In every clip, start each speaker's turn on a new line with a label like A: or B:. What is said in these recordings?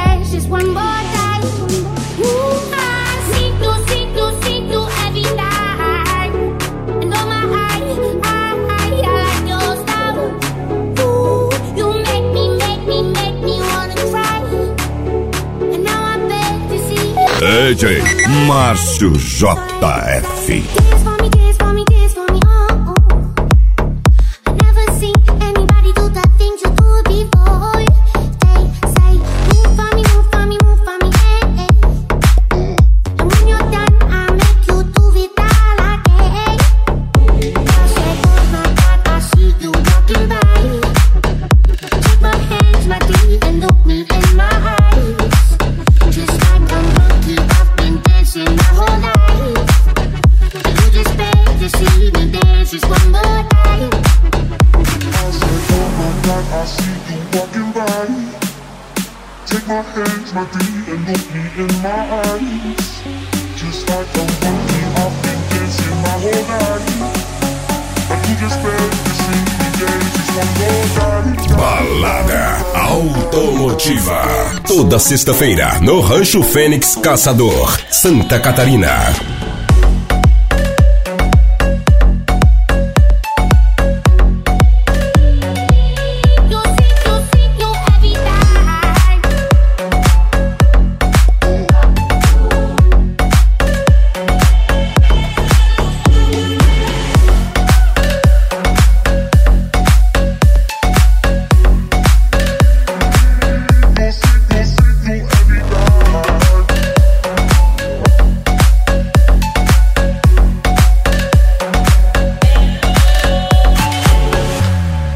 A: dance just one more time. Ooh, I see through every night. And oh my, I like your style. Ooh, you make me wanna try. And now I beg to see you.
B: DJ Márcio JF.
A: Dance for me, oh, oh. I never seen anybody do the things you do before. They say, move for me, hey, hey. And when you're done, I make you do it all again. I say, oh my God, I see you walking by. Take my hands, my teeth, and look me in my eyes. Just like a monkey, I've been dancing my whole life. You just beg to see me dance just one more time.
C: I said, oh my God, I see you walking by. Take my hands, my feet, and look me in my eyes. Just like a monkey, I've been dancing my whole life. And you just beg to see me dance just one more time.
B: Balada Automotiva. Toda sexta-feira no Rancho Fênix Caçador, Santa Catarina.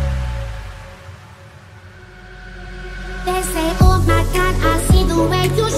A: They say, oh my God, I see the way you